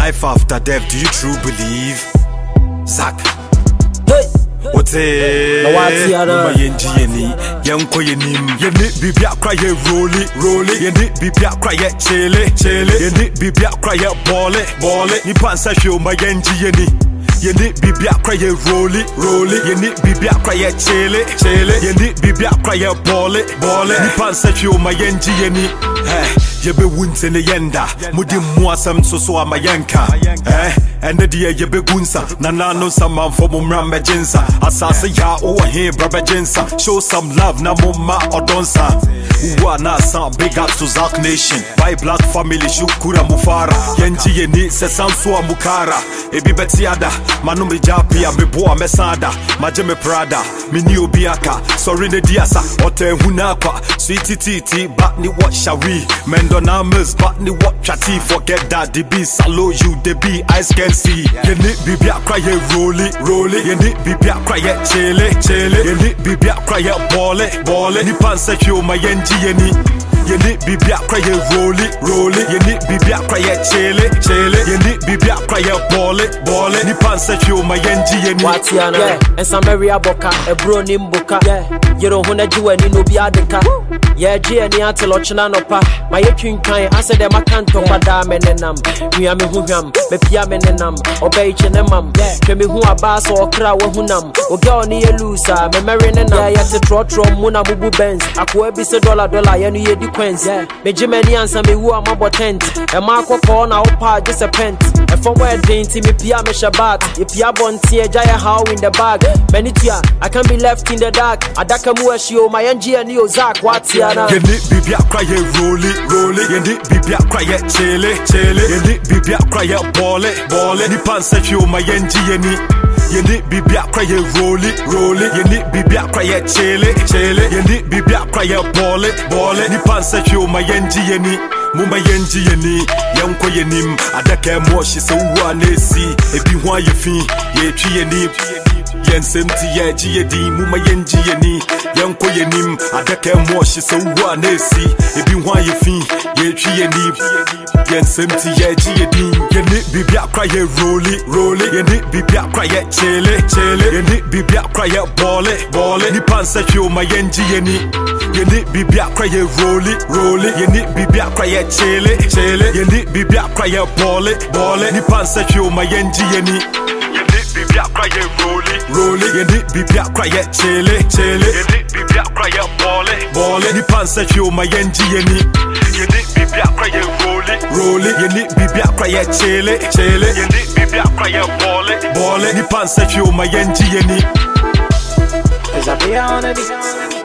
life after death, do you truly believe? Zach. Hey. What's it? Mama yenji yeni, yenko yenim. Yeni bibia cry roll it. Yeni bibia cry chele. Yeni bibia cry ball it. Ni pansa show my yenji yeni. Yeni bibia cry roll it. Yeni bibia cry chele. Yeni bibia cry ball it. Ni pansa show my yenji yeni. Yebe wunse ne yenda mudi muasam so amayanka ene de yebe gunsa nanano sama for mumra mejinsa asase ya o he brother jinsa show some love na mumma odonsa uwa na sa big up to Zach Nation by Black family shukura mufara yenji yeni se sanso amukara ebi betiada manumbi japi ameboa mesada majeme prada mini obiaka sorry ne diasa ote hunakwa sweet titi but ni what shall we mendo names but ni what chatty forget that the be salo you the be eyes can see yeni bibia cry roll it yeni bibia cry chele yeni bibia cry ball it ni pansa show my yenji yeni bibia cry roll it yeni bibia cry chele yeni bibia cry ball it ni pansa show my yenji yeni watiana yeah and some area boka e bro ni mboka yeah you don't wanna do any no bi adeka yeah je ani atelochina no pa my twinkan ase dem akanto kwada menenam nua me huhwam me pia menenam obey chenemam hwe me hu aba so okra wo hunam oge oni elusa me mere nenam yeah yet trotro mu na mubu benz akwa bi se dollar ye no ye di queens me jimani ansa me wu amabo tent e ma akoko na opa just a pent e from where dainty me pia me shabat e pia bonti e jaya how in the bag menitia I can be left in the dark adaka mu ashio my NG and yo Zach watiana yeni bibia cry roll it yeni bibia cry chele yeni bibia cry ball it ni pansa show my yenji yeni bibia cry roll it yeni bibia cry chele yeni bibia cry ball it ni pansa show my yenji yeni mumba yenji yeni yanko yenim adaka mo shi se wo anesi ebi ho ayefi ye twi yeni yensem ti ye ji yedi mumba yenji yeni yanko yenim adaka mo shi se wo anesi ebi ho ayefi ye twi yeni yensem ti ye ji yedi yeni bibia cry roll it yeni bibia cry chele yeni bibia cry ball it ni pansa show my yenji yeni bibia cry roll it yeni bibia cry chele yeni bibia cry ball it ni pansa show my yenji yeni bibia cry roll it yeni bibia cry chele yeni bibia cry ball it ni pansa show my yenji yeni bibia cry roll it yeni bibia cry chele yeni bibia cry ball it ni pansa show my yenji yeni Cause I be on it.